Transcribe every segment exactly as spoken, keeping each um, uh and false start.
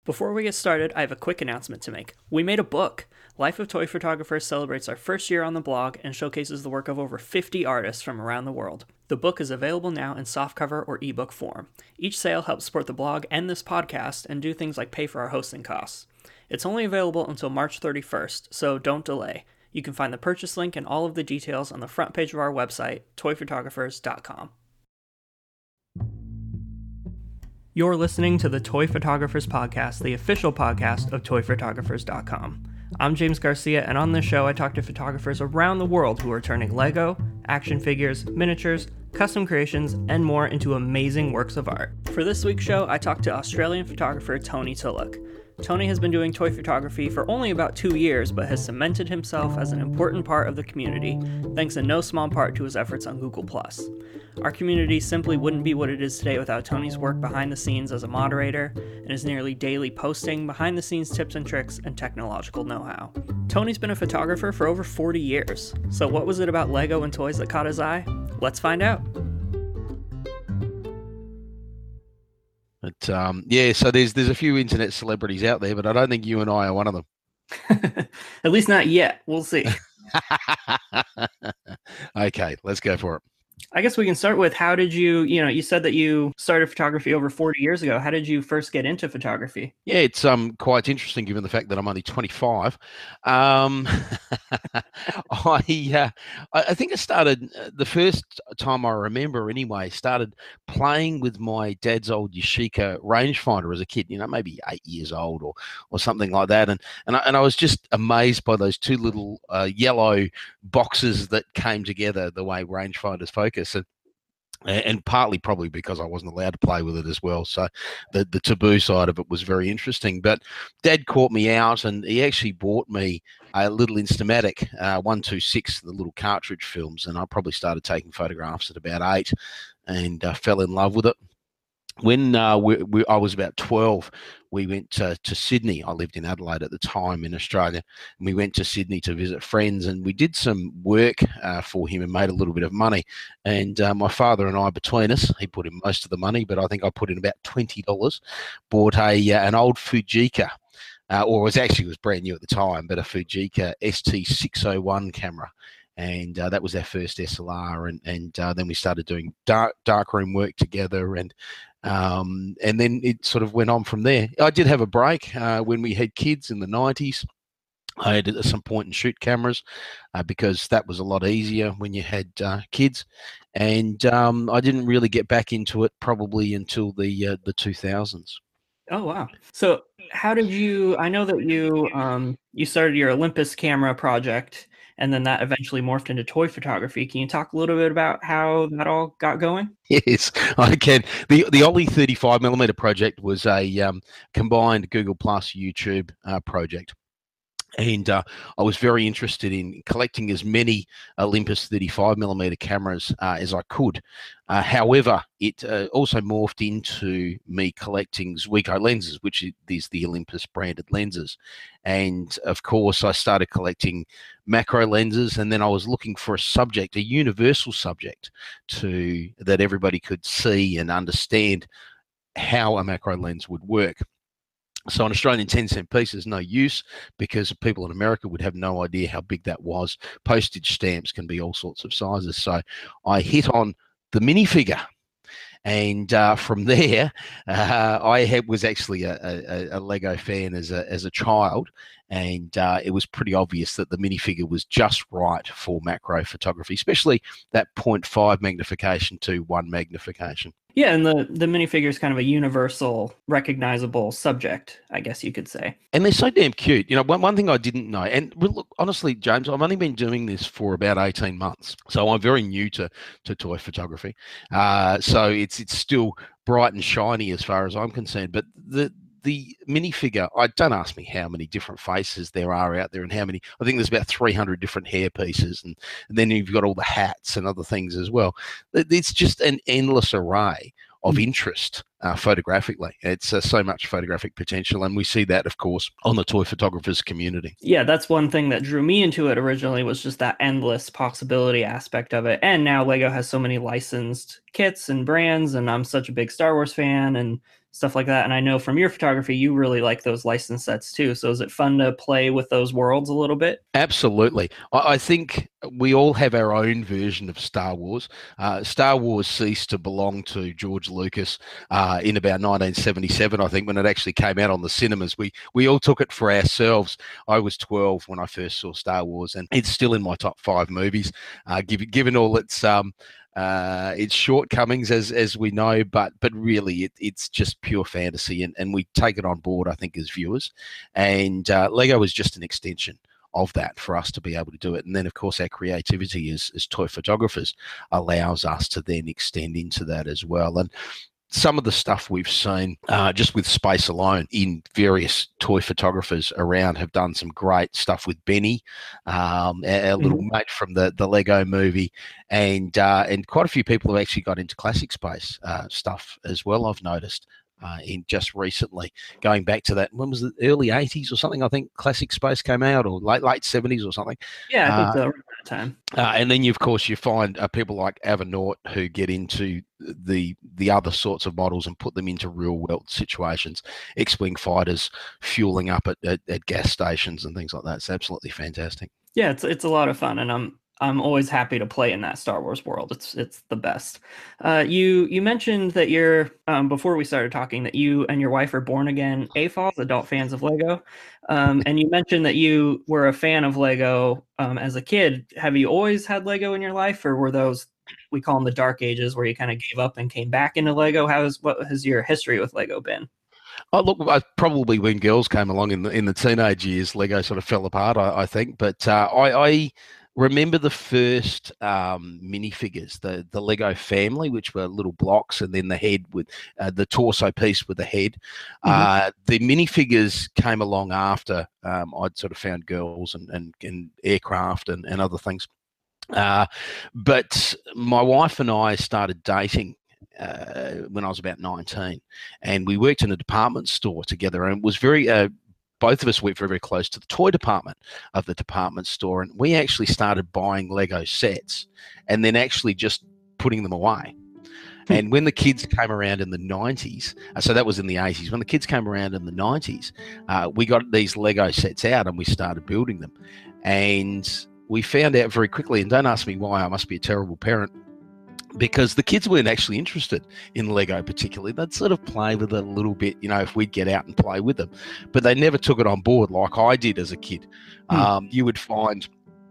Before we get started, I have a quick announcement to make. We made a book. Life of Toy Photographers celebrates our first year on the blog and showcases the work of over fifty artists from around the world. The book is available now in softcover or ebook form. Each sale helps support the blog and this podcast and do things like pay for our hosting costs. It's only available until March thirty-first, so don't delay. You can find the purchase link and all of the details on the front page of our website, toy photographers dot com. You're listening to the Toy Photographers Podcast, the official podcast of toy photographers dot com. I'm James Garcia, and on this show I talk to photographers around the world who are turning Lego, action figures, miniatures, custom creations, and more into amazing works of art. For this week's show, I talked to Australian photographer Tony Tulloch. Tony has been doing toy photography for only about two years, but has cemented himself as an important part of the community, thanks in no small part to his efforts on Google plus. Our community simply wouldn't be what it is today without Tony's work behind the scenes as a moderator, and his nearly daily posting, behind the scenes tips and tricks, and technological know-how. Tony's been a photographer for over forty years, so what was it about Lego and toys that caught his eye? Let's find out. But um, yeah, so there's there's a few internet celebrities out there, but I don't think you and I are one of them. At least not yet. We'll see. Okay, let's go for it. I guess we can start with, how did you, you know, you said that you started photography over forty years ago. How did you first get into photography? Yeah, it's um quite interesting given the fact that I'm only twenty-five. Um, I, uh, I think I started, uh, the first time I remember anyway, started playing with my dad's old Yashica rangefinder as a kid, you know, maybe eight years old or or something like that. And and I, and I was just amazed by those two little uh, yellow boxes that came together the way rangefinders focus. And and partly probably because I wasn't allowed to play with it as well. So the, the taboo side of it was very interesting. But Dad caught me out, and he actually bought me a little Instamatic uh, one twenty-six, the little cartridge films, and I probably started taking photographs at about eight and uh, fell in love with it. When uh, we, we, I was about twelve, we went to, to Sydney. I lived in Adelaide at the time in Australia. And we went to Sydney to visit friends, and we did some work uh, for him and made a little bit of money. And uh, my father and I, between us, he put in most of the money, but I think I put in about twenty dollars, bought a uh, an old Fujica, uh, or it was actually it was brand new at the time, but a Fujica S T six oh one camera. And uh, that was our first S L R, and and uh, then we started doing dark darkroom work together, and um, and then it sort of went on from there. I did have a break uh, when we had kids in the nineties. I had some point and shoot cameras uh, because that was a lot easier when you had uh, kids, and um, I didn't really get back into it probably until the uh, the two thousands. Oh, wow. So how did you, I know that you um, you started your Olympus camera project, and then that eventually morphed into toy photography. Can you talk a little bit about how that all got going? Yes, I can. The the Ollie thirty-five millimeter project was a um, combined Google plus YouTube uh, project. And uh, I was very interested in collecting as many Olympus thirty-five millimeter cameras uh, as I could. Uh, however, it uh, also morphed into me collecting Zuiko lenses, which is the Olympus branded lenses. And of course, I started collecting macro lenses, and then I was looking for a subject, a universal subject, to that everybody could see and understand how a macro lens would work. So an Australian ten cent piece is no use because people in America would have no idea how big that was. Postage stamps can be all sorts of sizes. So I hit on the minifigure. And uh, from there, uh, I had, was actually a, a, a Lego fan as a, as a child. And uh, it was pretty obvious that the minifigure was just right for macro photography, especially that zero point five magnification to one magnification. Yeah, and the, the minifigure is kind of a universal, recognizable subject, I guess you could say. And they're so damn cute. You know, one, one thing I didn't know, and look, honestly, James, I've only been doing this for about eighteen months. So I'm very new to, to toy photography. Uh, so it's it's still bright and shiny as far as I'm concerned. But the the minifigure, I don't ask me how many different faces there are out there and how many. I think there's about three hundred different hair pieces, and, and then you've got all the hats and other things as well. It's just an endless array of interest uh, photographically. It's uh, so much photographic potential, and we see that, of course, on the toy photographers community. Yeah, that's one thing that drew me into it originally, was just that endless possibility aspect of it. And now Lego has so many licensed kits and brands, and I'm such a big Star Wars fan, and stuff like that. And I know from your photography, you really like those licensed sets too. So is it fun to play with those worlds a little bit? Absolutely. I, I think we all have our own version of Star Wars. Uh, Star Wars ceased to belong to George Lucas uh, in about nineteen seventy-seven, I think, when it actually came out on the cinemas. We we all took it for ourselves. I was twelve when I first saw Star Wars, and it's still in my top five movies, uh, given, given all its um, uh, its shortcomings, as as we know, but but really it, it's just pure fantasy, and, and we take it on board, I think, as viewers. And uh, Lego is just an extension of that for us to be able to do it. And then, of course, our creativity as, as toy photographers allows us to then extend into that as well. And some of the stuff we've seen uh, just with space alone in various toy photographers around have done some great stuff with Benny, um, our, our little mm-hmm. mate from the, the Lego movie, and uh, and quite a few people have actually got into classic space uh, stuff as well, I've noticed. Uh, in just recently, going back to that, when was it, early eighties or something? I think Classic Space came out, or late late seventies or something. Yeah, I think uh, so. Around that time. Uh, and then, you, of course, you find uh, people like Avanaut who get into the the other sorts of models and put them into real world situations. X-wing fighters fueling up at, at, at gas stations and things like that. It's absolutely fantastic. Yeah, it's it's a lot of fun, and I'm. I'm always happy to play in that Star Wars world. It's it's the best. Uh, you you mentioned that you're um, before we started talking that you and your wife are born again A F O Ls, adult fans of Lego, um, and you mentioned that you were a fan of Lego um, as a kid. Have you always had Lego in your life, or were those, we call them the dark ages, where you kind of gave up and came back into Lego? How's what has your history with Lego been? Oh, look, I, probably when girls came along in the in the teenage years, Lego sort of fell apart, I, I think. But uh, I. I remember the first um, minifigures, the the Lego family, which were little blocks, and then the head with uh, the torso piece with the head. Mm-hmm. Uh, the minifigures came along after um, I'd sort of found girls and and, and aircraft and, and other things. Uh, but my wife and I started dating uh, when I was about nineteen, and we worked in a department store together, and it was very. Uh, Both of us worked very, very close to the toy department of the department store, and we actually started buying Lego sets and then actually just putting them away. And when the kids came around in the nineties, so that was in the eighties, when the kids came around in the nineties, uh, we got these Lego sets out and we started building them. And we found out very quickly, and don't ask me why, I must be a terrible parent, because the kids weren't actually interested in Lego particularly. They'd sort of play with it a little bit, you know, if we'd get out and play with them. But they never took it on board like I did as a kid. Hmm. Um, you would find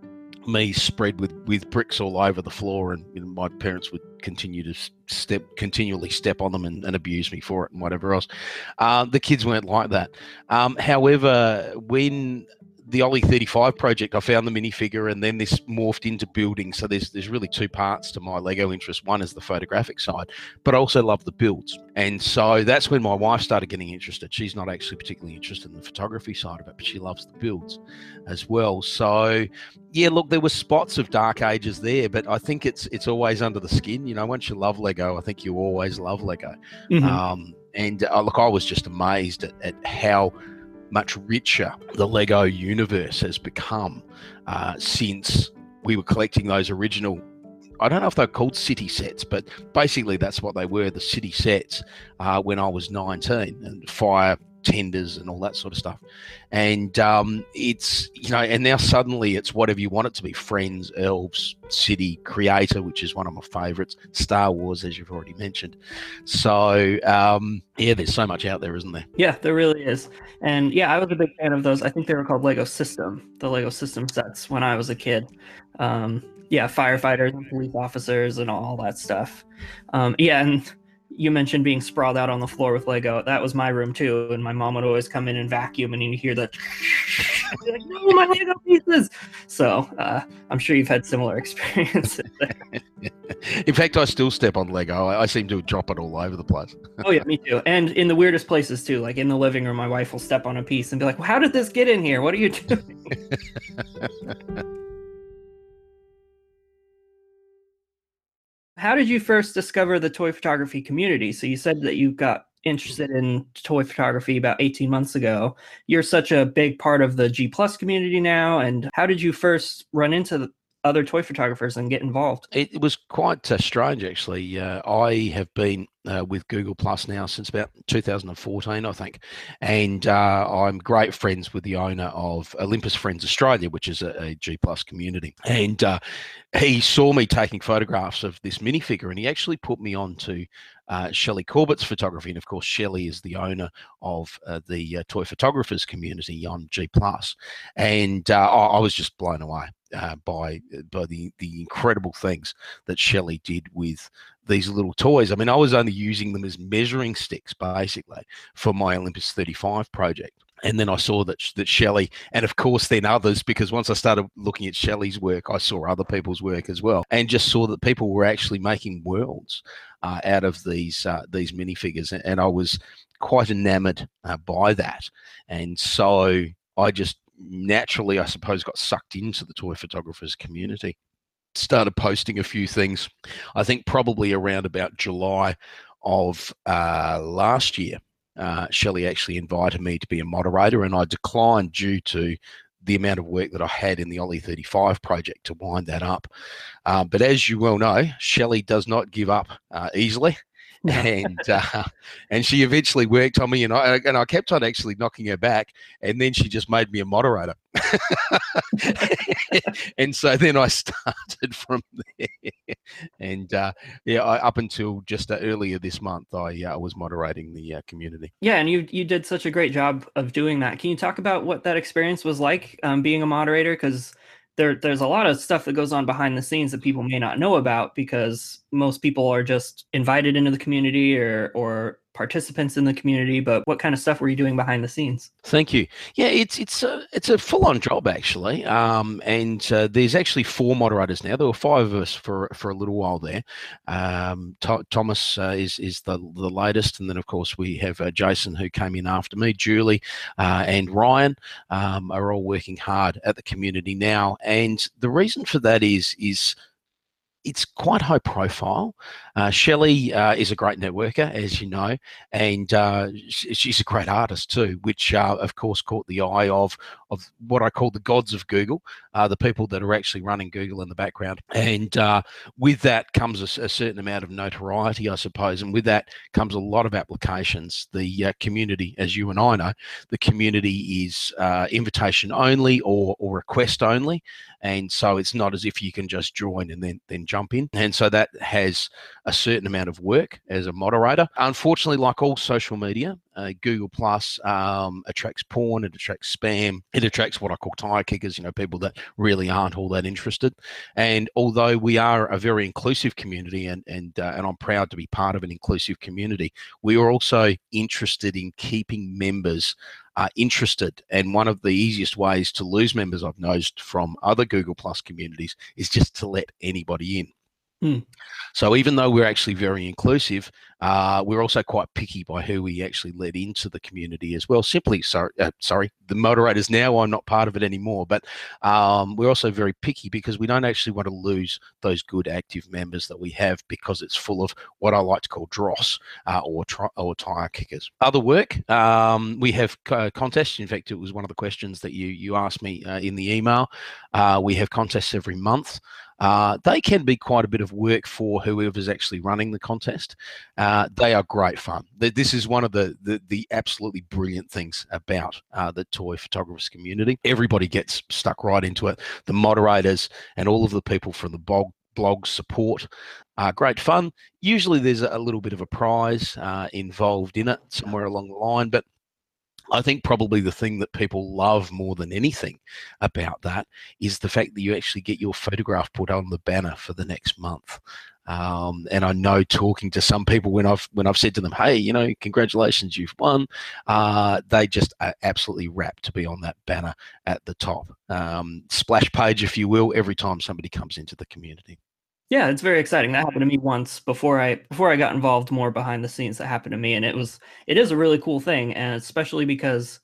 me spread with, with bricks all over the floor, and you know, my parents would continue to step, continually step on them and, and abuse me for it and whatever else. Uh, the kids weren't like that. Um, however, when the Ollie thirty-five project, I found the minifigure, and then this morphed into building. So there's there's really two parts to my Lego interest. One is the photographic side, but I also love the builds. And so that's when my wife started getting interested. She's not actually particularly interested in the photography side of it, but she loves the builds as well. So yeah, look, there were spots of dark ages there, but I think it's it's always under the skin. You know, once you love Lego, I think you always love Lego. Mm-hmm. Um, and uh, look, I was just amazed at, at how much richer the Lego universe has become uh, since we were collecting those original, I don't know if they're called city sets, but basically that's what they were, the city sets, uh, when I was nineteen, and fire tenders and all that sort of stuff. And um, it's, you know, and now suddenly it's whatever you want it to be: Friends, Elves, City, Creator, which is one of my favorites, Star Wars, as you've already mentioned. So um, yeah, there's so much out there, isn't there? Yeah, there really is. And yeah, I was a big fan of those. I think they were called Lego System, the Lego System sets when I was a kid. Um, yeah, firefighters and police officers and all that stuff. Um, yeah, and you mentioned being sprawled out on the floor with Lego. That was my room too, and my mom would always come in and vacuum, and you hear that. I'd be like, no, my Lego pieces. So uh, I'm sure you've had similar experiences there. In fact, I still step on Lego. I, I seem to drop it all over the place. Oh yeah, me too. And in the weirdest places too, like in the living room, my wife will step on a piece and be like, well, how did this get in here? What are you doing? How did you first discover the toy photography community? So you said that you got interested in toy photography about eighteen months ago. You're such a big part of the G Plus community now. And how did you first run into the other toy photographers and get involved? It was quite uh, strange, actually. Uh, I have been uh, with Google Plus now since about two thousand fourteen, I think. And uh, I'm great friends with the owner of Olympus Friends Australia, which is a, a G Plus community. And uh, he saw me taking photographs of this minifigure, and he actually put me on to uh, Shelley Corbett's photography. And of course, Shelley is the owner of uh, the uh, toy photographers community on G Plus. And uh, I, I was just blown away uh, by by the the incredible things that Shelley did with these little toys. I mean, I was only using them as measuring sticks, basically, for my Olympus thirty-five project. And then I saw that that Shelley, and of course then others, because once I started looking at Shelley's work, I saw other people's work as well, and just saw that people were actually making worlds uh, out of these uh, these minifigures, and I was quite enamored uh, by that. And so I just naturally, I suppose, got sucked into the toy photographers community. Started posting a few things, I think probably around about July of uh, last year. Uh, Shelley actually invited me to be a moderator, and I declined due to the amount of work that I had in the Ollie thirty-five project to wind that up. Uh, but as you well know, Shelley does not give up uh, easily. No. and uh, and she eventually worked on me, and I and I kept on actually knocking her back, and then she just made me a moderator. And so then I started from there, and uh, yeah, I, up until just uh, earlier this month, I uh, was moderating the uh, community. Yeah, and you you did such a great job of doing that. Can you talk about what that experience was like, um, being a moderator? Because there there's a lot of stuff that goes on behind the scenes that people may not know about, because most people are just invited into the community or or participants in the community. But what kind of stuff were you doing behind the scenes? Thank you. Yeah, it's it's a it's a full on job actually, um, and uh, there's actually four moderators now. There were five of us for for a little while there. Um, Th- Thomas uh, is is the the latest, and then of course we have uh, Jason, who came in after me. Julie uh, and Ryan um, are all working hard at the community now, and the reason for that is is. It's quite high profile. Uh, Shelley uh, is a great networker, as you know, and uh, sh- she's a great artist too, which uh, of course caught the eye of of what I call the gods of Google, uh, the people that are actually running Google in the background. And uh, with that comes a, a certain amount of notoriety, I suppose, and with that comes a lot of applications. The uh, community, as you and I know, the community is uh, invitation only or or request only, and so it's not as if you can just join and then then jump in. And so that has a certain amount of work as a moderator. Unfortunately, like all social media, uh, Google Plus um, attracts porn, it attracts spam, it attracts what I call tire kickers, you know, people that really aren't all that interested. And although we are a very inclusive community, and and uh, and I'm proud to be part of an inclusive community, we are also interested in keeping members are interested. And one of the easiest ways to lose members, I've noticed from other Google Plus communities, is just to let anybody in. Mm. So even though we're actually very inclusive, uh, we're also quite picky by who we actually let into the community as well. Simply, sorry, uh, sorry, the moderators now, I'm not part of it anymore, but um, we're also very picky because we don't actually want to lose those good active members that we have, because it's full of what I like to call dross uh, or, tri- or tire kickers. Other work, um, we have uh, contests. In fact, it was one of the questions that you, you asked me uh, in the email. Uh, we have contests every month. Uh, they can be quite a bit of work for whoever's actually running the contest. Uh, they are great fun. This is one of the the, the absolutely brilliant things about uh, the toy photographers community. Everybody gets stuck right into it. The moderators and all of the people from the blog blog support are great fun. Usually there's a little bit of a prize uh, involved in it somewhere along the line, but I think probably the thing that people love more than anything about that is the fact that you actually get your photograph put on the banner for the next month. Um, and I know, talking to some people, when I've when I've said to them, "Hey, you know, congratulations, you've won," uh, they just are absolutely rapt to be on that banner at the top, um, splash page, if you will, every time somebody comes into the community. Yeah, it's very exciting. That happened to me once before I before I got involved more behind the scenes. That happened to me, and it was it is a really cool thing, and especially because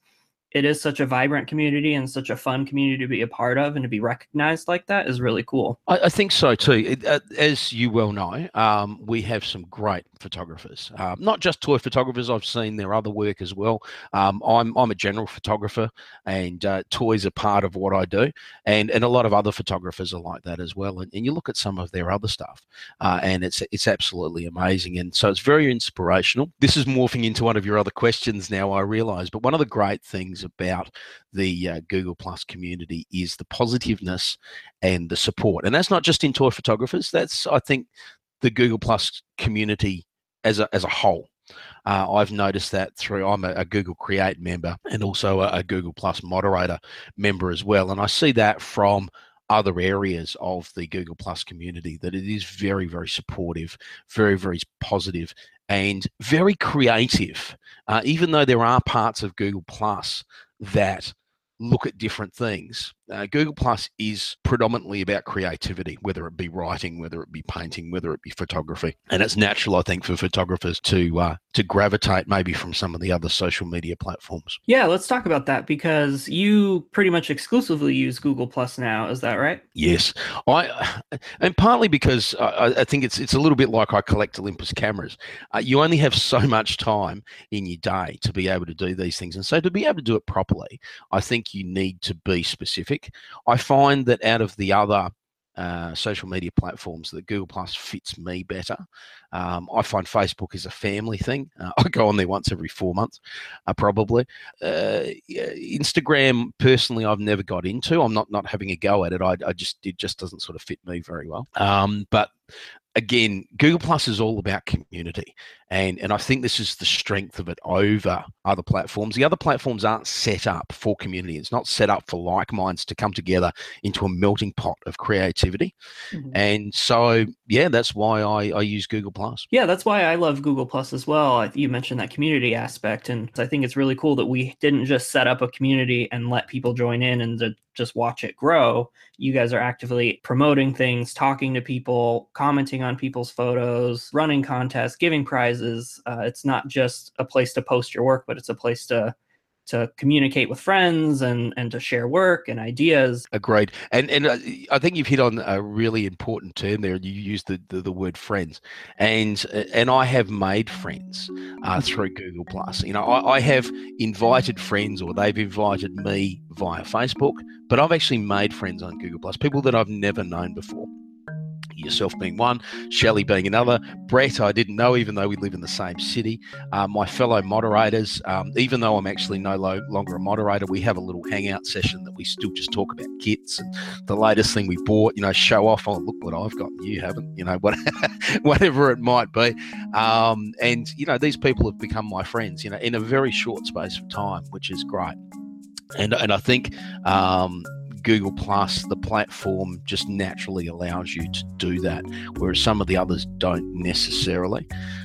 it is such a vibrant community and such a fun community to be a part of, and to be recognized like that is really cool. I, I think so too. It, uh, as you well know, um, we have some great photographers, um, not just toy photographers. I've seen their other work as well. Um, I'm I'm a general photographer, and uh, toys are part of what I do, and and a lot of other photographers are like that as well. And, and you look at some of their other stuff, uh, and it's it's absolutely amazing. And so it's very inspirational. This is morphing into one of your other questions now, I realise, but one of the great things about the uh, Google Plus community is the positiveness and the support. And that's not just in toy photographers. That's, I think, the Google Plus community as a, as a whole. Uh, I've noticed that through, I'm a, a Google Create member and also a, a Google Plus moderator member as well. And I see that from other areas of the Google Plus community, that it is very, very supportive, very, very positive, and very creative. Uh, even though there are parts of Google Plus that look at different things, uh, Google Plus is predominantly about creativity, whether it be writing, whether it be painting, whether it be photography. And it's natural, I think, for photographers to uh, to gravitate maybe from some of the other social media platforms. Yeah, let's talk about that, because you pretty much exclusively use Google Plus now. Is that right? Yes, I, and partly because I, I think it's it's a little bit like I collect Olympus cameras. Uh, you only have so much time in your day to be able to do these things, and so to be able to do it properly, I think you need to be specific. I find that out of the other uh, social media platforms, that Google Plus fits me better. Um, I find Facebook is a family thing. Uh, I go on there once every four months, uh, probably. Uh, Instagram, personally, I've never got into. I'm not not having a go at it. I, I just it just doesn't sort of fit me very well. Um, but again, Google Plus is all about community. And, and I think this is the strength of it over other platforms. The other platforms aren't set up for community. It's not set up for like minds to come together into a melting pot of creativity. Mm-hmm. And so, yeah, that's why I, I use Google Plus. Yeah, that's why I love Google Plus as well. You mentioned that community aspect, and I think it's really cool that we didn't just set up a community and let people join in and to just watch it grow. You guys are actively promoting things, talking to people, commenting on people's photos, running contests, giving prizes. Uh, it's not just a place to post your work, but it's a place to to communicate with friends and and to share work and ideas. Agreed. And and uh, I think you've hit on a really important term there. You used the, the, the word friends. And and I have made friends uh, through Google Plus. You know, I, I have invited friends, or they've invited me via Facebook, but I've actually made friends on Google Plus, people that I've never known before. Yourself being one, Shelley being another, Brett I didn't know, even though we live in the same city. Uh, my fellow moderators, um, even though I'm actually no lo- longer a moderator, we have a little hangout session that we still just talk about kits and the latest thing we bought, you know, show off, oh, look what I've got and you haven't, you know, what, whatever it might be. Um, and, you know, these people have become my friends, you know, in a very short space of time, which is great. And, and I think, um, Google Plus, the platform, just naturally allows you to do that, whereas some of the others don't necessarily.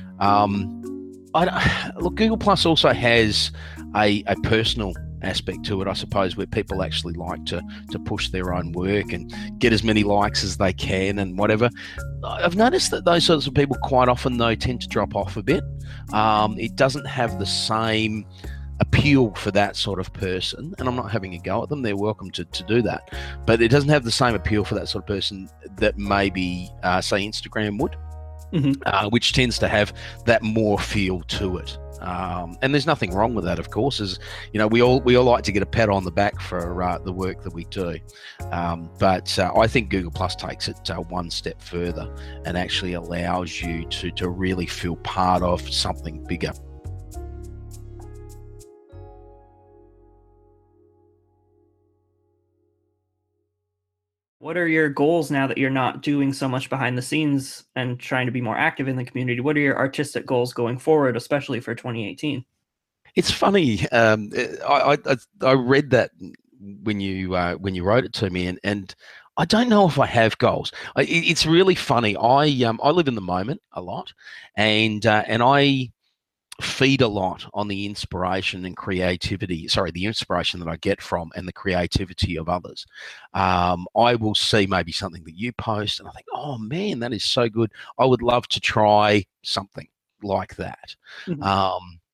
Um, I, look, Google Plus also has a, a personal aspect to it, I suppose, where people actually like to to push their own work and get as many likes as they can and whatever. I've noticed that those sorts of people quite often, though, tend to drop off a bit. Um, it doesn't have the same appeal for that sort of person, and I'm not having a go at them, they're welcome to, to do that, but it doesn't have the same appeal for that sort of person that maybe uh, say Instagram would, mm-hmm. uh, which tends to have that more feel to it. Um, and there's nothing wrong with that, of course, as you know, we all we all like to get a pat on the back for uh, the work that we do, um, but uh, I think Google Plus takes it uh, one step further and actually allows you to to really feel part of something bigger. What are your goals now that you're not doing so much behind the scenes and trying to be more active in the community? What are your artistic goals going forward, especially for twenty eighteen? It's funny. Um, I, I I read that when you uh, when you wrote it to me, and, and I don't know if I have goals. I, it's really funny. I um I live in the moment a lot, and uh, and I feed a lot on the inspiration and creativity, sorry, the inspiration that I get from and the creativity of others. Um, I will see maybe something that you post and I think, oh man, that is so good. I would love to try something like that. Mm-hmm. Um,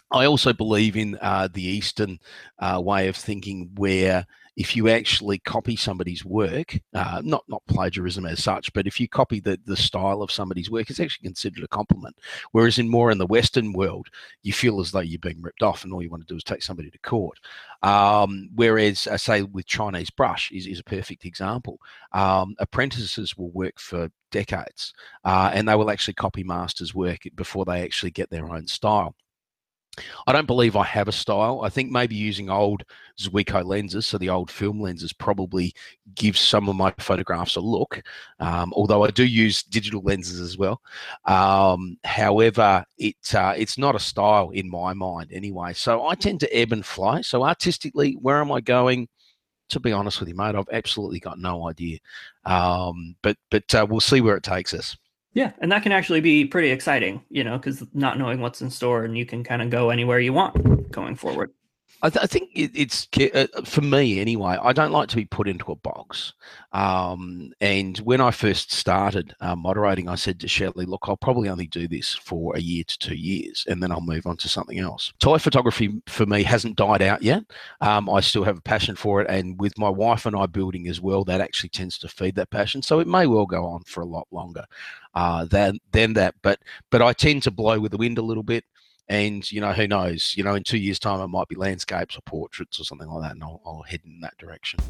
I also believe in uh, the Eastern uh, way of thinking, where if you actually copy somebody's work, uh, not not plagiarism as such, but if you copy the the style of somebody's work, it's actually considered a compliment. Whereas in more in the Western world, you feel as though you're being ripped off, and all you want to do is take somebody to court. Um, whereas, I say, with Chinese brush is, is a perfect example. Um, apprentices will work for decades, uh, and they will actually copy masters' work before they actually get their own style. I don't believe I have a style. I think maybe using old Zuiko lenses, so the old film lenses, probably gives some of my photographs a look, um, although I do use digital lenses as well. Um, however, it uh, it's not a style in my mind anyway. So I tend to ebb and fly. So artistically, where am I going? To be honest with you, mate, I've absolutely got no idea. Um, but but uh, we'll see where it takes us. Yeah, and that can actually be pretty exciting, you know, because not knowing what's in store, and you can kind of go anywhere you want going forward. I, th- I think it, it's uh, for me anyway. I don't like to be put into a box. Um, and when I first started uh, moderating, I said to Shelley, "Look, I'll probably only do this for a year to two years, and then I'll move on to something else." Toy photography for me hasn't died out yet. Um, I still have a passion for it, and with my wife and I building as well, that actually tends to feed that passion. So it may well go on for a lot longer uh, than than that. But but I tend to blow with the wind a little bit. And, you know, who knows, you know, in two years' time, it might be landscapes or portraits or something like that, and I'll, I'll head in that direction.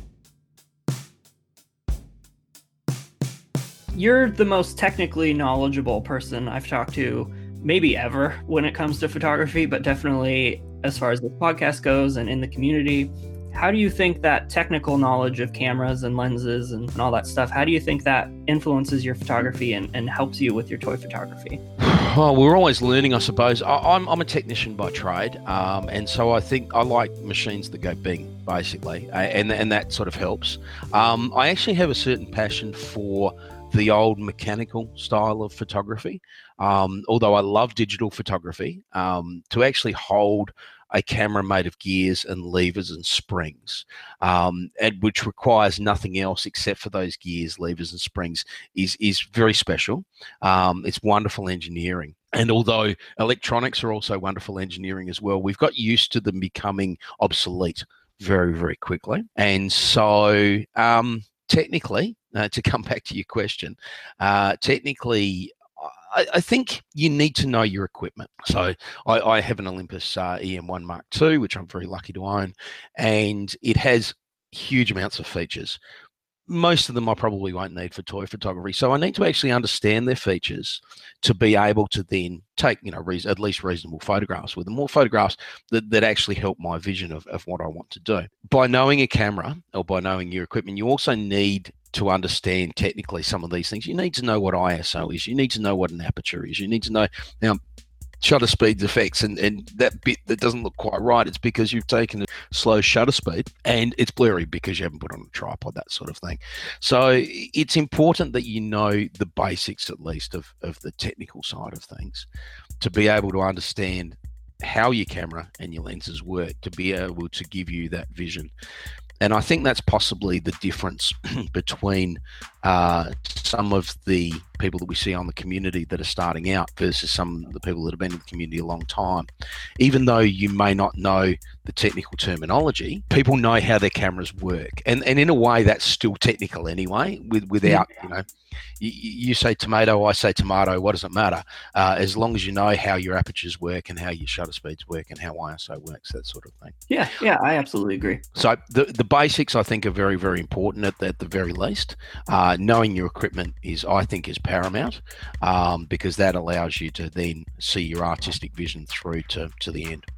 You're the most technically knowledgeable person I've talked to maybe ever when it comes to photography, but definitely as far as the podcast goes and in the community. How do you think that technical knowledge of cameras and lenses and, and all that stuff, how do you think that influences your photography and, and helps you with your toy photography? Well, we're always learning, I suppose. I, I'm, I'm a technician by trade, um, and so I think I like machines that go bing, basically, and, and that sort of helps. Um, I actually have a certain passion for the old mechanical style of photography, um, although I love digital photography. Um, to actually hold a camera made of gears and levers and springs, um, and which requires nothing else except for those gears, levers, and springs, is is very special. Um, it's wonderful engineering. And although electronics are also wonderful engineering as well, we've got used to them becoming obsolete very, very quickly. And so um, technically, uh, to come back to your question, uh, technically, I, I think you need to know your equipment. So I, I have an Olympus uh, E M one Mark two, which I'm very lucky to own, and it has huge amounts of features. Most of them I probably won't need for toy photography. So I need to actually understand their features to be able to then take, you know, reason, at least reasonable photographs with them, more photographs that, that actually help my vision of, of what I want to do. By knowing a camera or by knowing your equipment, you also need to understand technically some of these things. You need to know what I S O is. You need to know what an aperture is. You need to know, now, shutter speed effects, and, and that bit that doesn't look quite right, it's because you've taken a slow shutter speed and it's blurry because you haven't put on a tripod, that sort of thing. So it's important that you know the basics, at least, of, of the technical side of things, to be able to understand how your camera and your lenses work, to be able to give you that vision. And I think that's possibly the difference between uh, some of the people that we see on the community that are starting out versus some of the people that have been in the community a long time. Even though you may not know the technical terminology, people know how their cameras work. And and in a way, that's still technical anyway, with, without, you know, you, you say tomato, I say tomato, what does it matter? Uh, as long as you know how your apertures work and how your shutter speeds work and how I S O works, that sort of thing. Yeah, yeah, I absolutely agree. So the, the basics, I think, are very, very important at the, at the very least. Uh, knowing your equipment is, I think, is paramount, um, because that allows you to then see your artistic vision through to, to the end.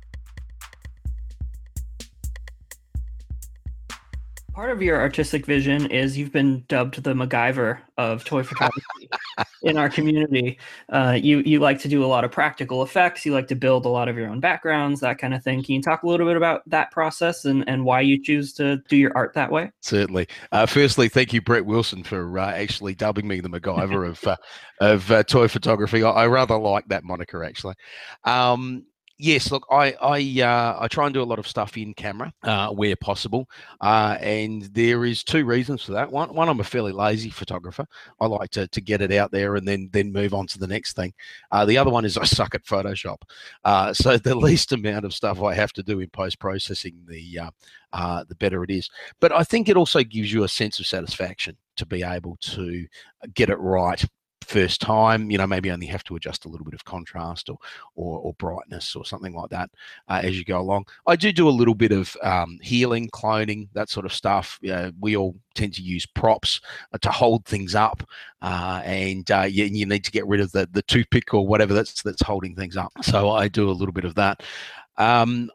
Part of your artistic vision is you've been dubbed the MacGyver of toy photography in our community. Uh, you you like to do a lot of practical effects. You like to build a lot of your own backgrounds, that kind of thing. Can you talk a little bit about that process and, and why you choose to do your art that way? Certainly. Uh, firstly, thank you, Brett Wilson, for uh, actually dubbing me the MacGyver of uh, of uh, toy photography. I, I rather like that moniker, actually. Um, Yes, look, I I uh, I try and do a lot of stuff in camera uh, where possible, uh, and there is two reasons for that. One, one, I'm a fairly lazy photographer. I like to to get it out there and then then move on to the next thing. Uh, the other one is I suck at Photoshop, uh, so the least amount of stuff I have to do in post processing, the uh, uh, the better it is. But I think it also gives you a sense of satisfaction to be able to get it right first time. You know, maybe only have to adjust a little bit of contrast or or, or brightness or something like that uh, as you go along. I do do a little bit of um, healing, cloning, that sort of stuff. You know, we all tend to use props uh, to hold things up, uh, and uh, you, you need to get rid of the the toothpick or whatever that's that's holding things up. So I do a little bit of that. Um,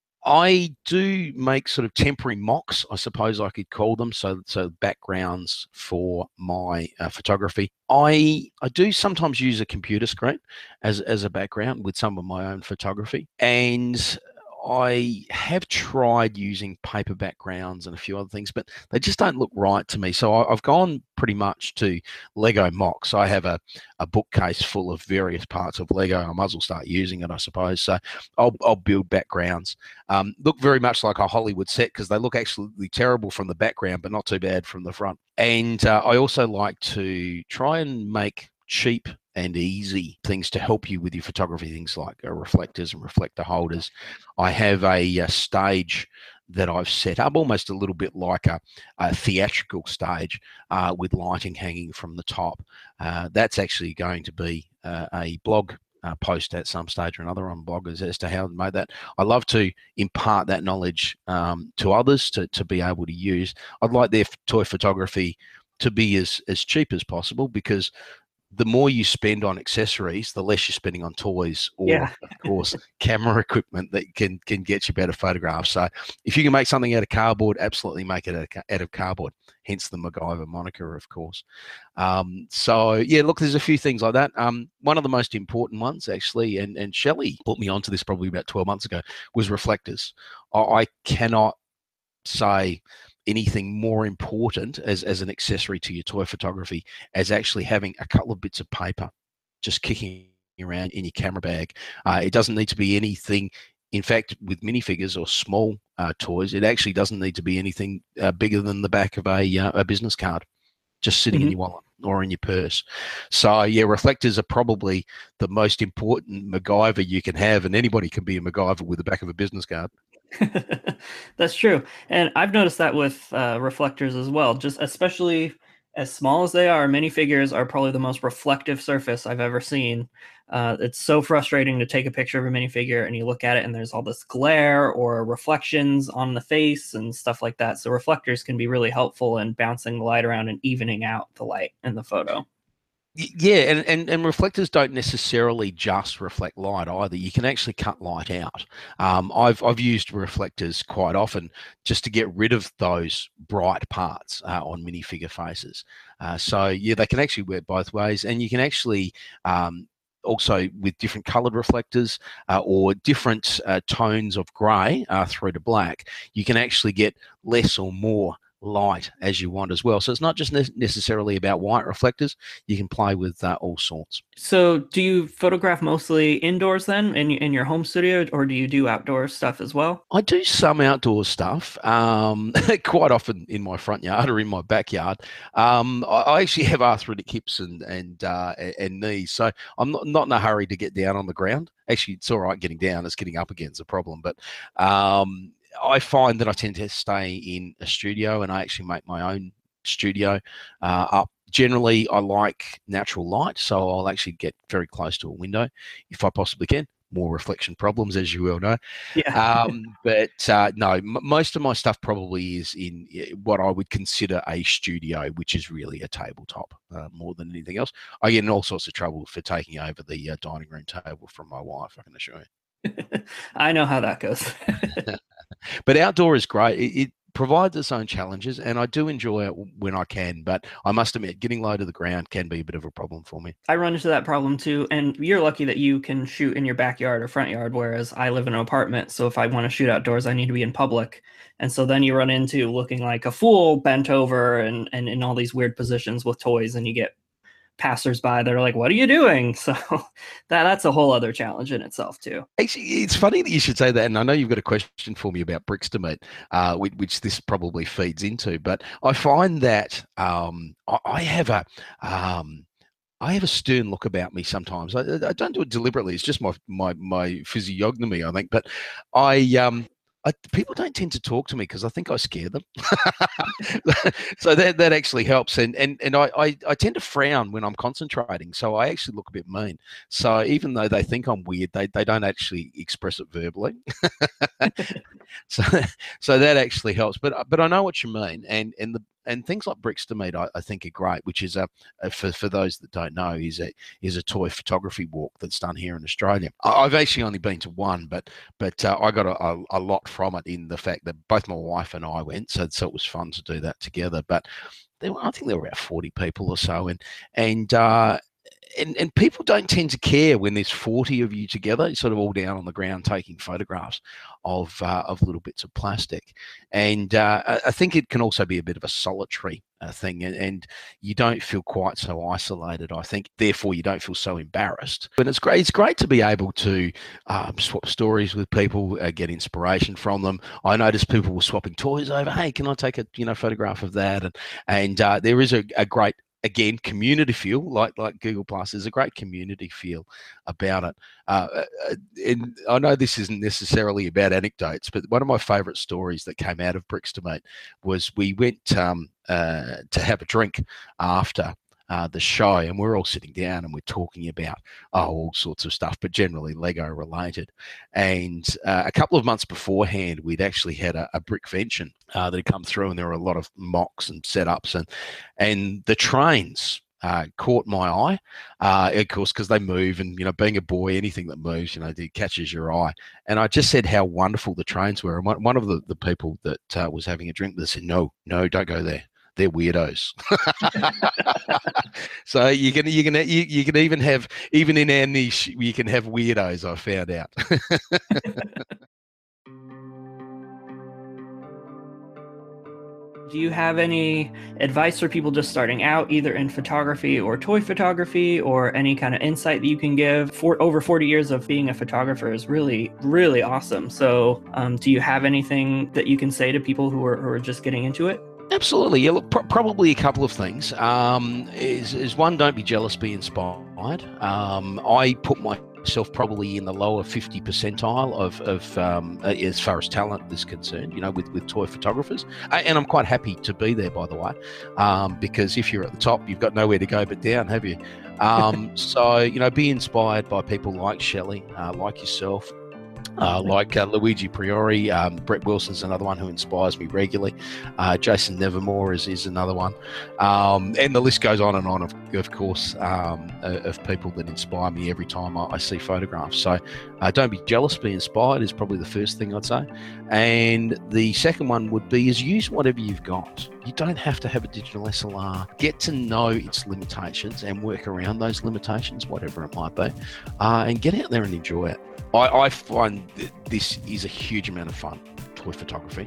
I do make sort of temporary mocks, I suppose I could call them, so so backgrounds for my uh, photography. I I do sometimes use a computer screen as as a background with some of my own photography, and I have tried using paper backgrounds and a few other things, but they just don't look right to me. So I, I've gone pretty much to Lego mocks. I have a, a bookcase full of various parts of Lego. I might as well start using it, I suppose. So I'll, I'll build backgrounds. Um, look very much like a Hollywood set because they look absolutely terrible from the background, but not too bad from the front. And uh, I also like to try and make cheap and easy things to help you with your photography, things like uh, reflectors and reflector holders. I have a, a stage that I've set up almost a little bit like a, a theatrical stage uh, with lighting hanging from the top. Uh, that's actually going to be uh, a blog uh, post at some stage or another on bloggers as to how I made that. I love to impart that knowledge um, to others to, to be able to use. I'd like their toy photography to be as, as cheap as possible, because the more you spend on accessories, the less you're spending on toys or, Yeah. of course, camera equipment that can can get you better photographs. So if you can make something out of cardboard, absolutely make it out of cardboard, hence the MacGyver moniker, of course. Um, so, yeah, look, there's a few things like that. Um, one of the most important ones, actually, and, and Shelley put me onto this probably about twelve months ago, was reflectors. I, I cannot say anything more important as, as an accessory to your toy photography as actually having a couple of bits of paper just kicking around in your camera bag. Uh, it doesn't need to be anything. In fact, with minifigures or small uh, toys, it actually doesn't need to be anything uh, bigger than the back of a, uh, a business card, just sitting mm-hmm. in your wallet or in your purse. So, yeah, reflectors are probably the most important MacGyver you can have, and anybody can be a MacGyver with the back of a business card. That's true. And I've noticed that with uh, reflectors as well, just especially as small as they are, minifigures are probably the most reflective surface I've ever seen. Uh, it's so frustrating to take a picture of a minifigure and you look at it and there's all this glare or reflections on the face and stuff like that. So reflectors can be really helpful in bouncing the light around and evening out the light in the photo. Yeah, and, and, and reflectors don't necessarily just reflect light either. You can actually cut light out. Um, I've I've used reflectors quite often just to get rid of those bright parts uh, on minifigure faces. Uh, so yeah, they can actually work both ways, and you can actually um, also with different coloured reflectors uh, or different uh, tones of grey uh, through to black, you can actually get less or more light as you want as well. So it's not just ne- necessarily about white reflectors. You can play with uh, all sorts. So do you photograph mostly indoors then in, in your home studio, or do you do outdoor stuff as well? I do some outdoor stuff, um, quite often in my front yard or in my backyard. Um, I, I actually have arthritic hips and and uh, and knees, so I'm not, not in a hurry to get down on the ground. Actually, it's all right getting down. It's getting up again's a problem. But um, I find that I tend to stay in a studio, and I actually make my own studio uh, up. Generally, I like natural light, so I'll actually get very close to a window if I possibly can. More reflection problems, as you well know. Yeah. Um, but uh, no, m- most of my stuff probably is in what I would consider a studio, which is really a tabletop uh, more than anything else. I get in all sorts of trouble for taking over the uh, dining room table from my wife, I can assure you. I know how that goes. But outdoor is great. It, it provides its own challenges, and I do enjoy it when I can. But I must admit, getting low to the ground can be a bit of a problem for me. I run into that problem too, and you're lucky that you can shoot in your backyard or front yard, whereas I live in an apartment. So if I want to shoot outdoors, I need to be in public. And so then you run into looking like a fool bent over and, and in all these weird positions with toys, and you get passersby that are like, what are you doing? So that that's a whole other challenge in itself too. Actually, it's funny that you should say that, and I know you've got a question for me about Brixton, uh, which, which this probably feeds into. But I find that um, I, I have a um, I have a stern look about me sometimes. I, I don't do it deliberately. It's just my my my physiognomy, I think. But I um I, people don't tend to talk to me because I think I scare them. So that that actually helps. And and and I, I I tend to frown when I'm concentrating. So I actually look a bit mean. So even though they think I'm weird, they they don't actually express it verbally. so so that actually helps. But but I know what you mean. And and the and things like Brixton Meet, I, I think, are great. Which is a, a for for those that don't know, is a is a toy photography walk that's done here in Australia. I, I've actually only been to one, but but uh, I got a, a, a lot from it in the fact that both my wife and I went, so so it was fun to do that together. But there were, I think there were about forty people or so, and and. Uh, And, and people don't tend to care when there's forty of you together. You're sort of all down on the ground taking photographs of uh, of little bits of plastic, and uh, I think it can also be a bit of a solitary uh, thing, and, and you don't feel quite so isolated. I think, therefore, you don't feel so embarrassed. But it's great. It's great to be able to um, swap stories with people, uh, get inspiration from them. I noticed people were swapping toys over. Hey, can I take a you know photograph of that? And and uh, there is a, a great again, community feel, like like Google Plus. There's a great community feel about it. Uh, and I know this isn't necessarily about anecdotes, but one of my favourite stories that came out of Brixton Meet was we went um, uh, to have a drink after uh, the show, and we're all sitting down and we're talking about oh, all sorts of stuff, but generally Lego related. And uh, a couple of months beforehand, we'd actually had a, a brickvention uh, that had come through, and there were a lot of mocks and setups, and and the trains uh, caught my eye, uh, of course, because they move, and you know, being a boy, anything that moves, you know, it catches your eye. And I just said how wonderful the trains were, and one, one of the, the people that uh, was having a drink, they said, "No, no, don't go there. They're weirdos." So you can you can you, you can even have even in our niche you can have weirdos. I found out. Do you have any advice for people just starting out, either in photography or toy photography, or any kind of insight that you can give? For over forty years of being a photographer is really, really awesome. So um, do you have anything that you can say to people who are, who are just getting into it? Absolutely. Yeah, look, pr- probably a couple of things. Um, is, is one, don't be jealous, be inspired. Um, I put myself probably in the lower fifty percentile of, of um, as far as talent is concerned, you know, with, with toy photographers. And I'm quite happy to be there, by the way, um, because if you're at the top, you've got nowhere to go but down, have you? Um, so, you know, be inspired by people like Shelley, uh, like yourself. Uh, like uh, Luigi Priori, um, Brett Wilson's another one who inspires me regularly. Uh, Jason Nevermore is, is another one. Um, and the list goes on and on, of, of course, um, of people that inspire me every time I, I see photographs. So uh, don't be jealous, be inspired is probably the first thing I'd say. And the second one would be is use whatever you've got. You don't have to have a digital S L R. Get to know its limitations and work around those limitations, whatever it might be, uh, and get out there and enjoy it. I, I find that this is a huge amount of fun, toy photography.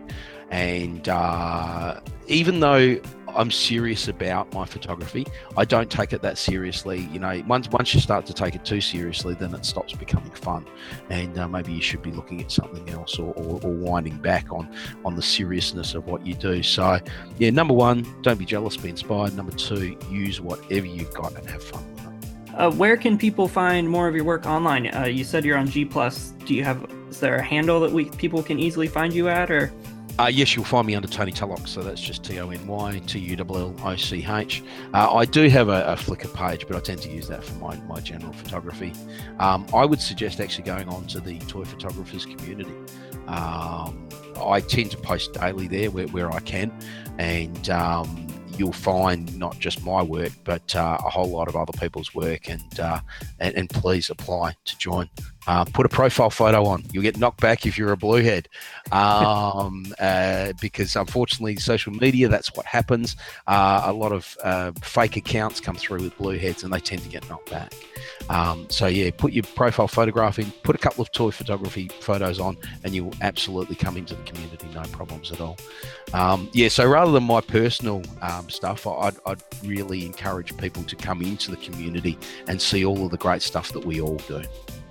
And uh, even though I'm serious about my photography, I don't take it that seriously. You know, once once you start to take it too seriously, then it stops becoming fun. And uh, maybe you should be looking at something else, or, or, or winding back on, on the seriousness of what you do. So, yeah, number one, don't be jealous, be inspired. Number two, use whatever you've got and have fun. Uh, where can people find more of your work online? Uh, you said you're on G Plus. Do you have, is there a handle that we people can easily find you at, or? Uh, yes, you'll find me under Tony Tulloch, so that's just T O N Y T U L L O C H. Uh, I do have a, a Flickr page, but I tend to use that for my, my general photography. Um, I would suggest actually going on to the Toy Photographers community. Um, I tend to post daily there where, where I can, and um, you'll find not just my work, but uh, a whole lot of other people's work, and, uh, and and please apply to join. Uh, put a profile photo on. You'll get knocked back if you're a bluehead, um, uh, because unfortunately, social media, that's what happens. Uh, a lot of uh, fake accounts come through with blueheads, and they tend to get knocked back. Um, so yeah, put your profile photograph in, put a couple of toy photography photos on, and you'll absolutely come into the community, no problems at all. Um, yeah, so rather than my personal um, stuff, I'd, I'd really encourage people to come into the community and see all of the great stuff that we all do.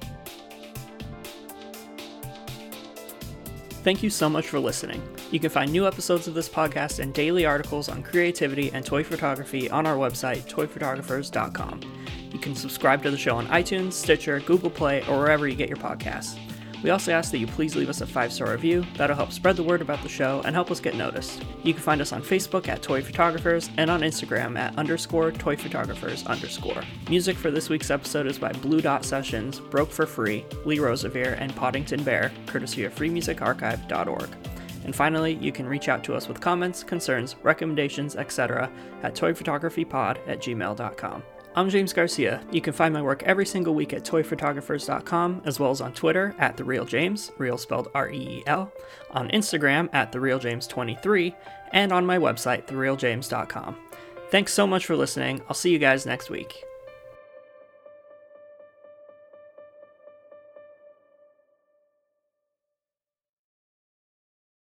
Thank you so much for listening. You can find new episodes of this podcast and daily articles on creativity and toy photography on our website, toy photographers dot com. You can subscribe to the show on iTunes, Stitcher, Google Play, or wherever you get your podcasts. We also ask that you please leave us a five-star review. That'll help spread the word about the show and help us get noticed. You can find us on Facebook at Toy Photographers and on Instagram at underscore Toy Photographers underscore. Music for this week's episode is by Blue Dot Sessions, Broke for Free, Lee Rosevere, and Poddington Bear, courtesy of free music archive dot org. And finally, you can reach out to us with comments, concerns, recommendations, et cetera at toy photography pod at gmail dot com. I'm James Garcia. You can find my work every single week at toy photographers dot com, as well as on Twitter at TheRealJames, real spelled R E E L, on Instagram at The Real James twenty-three, and on my website, the real james dot com. Thanks so much for listening. I'll see you guys next week.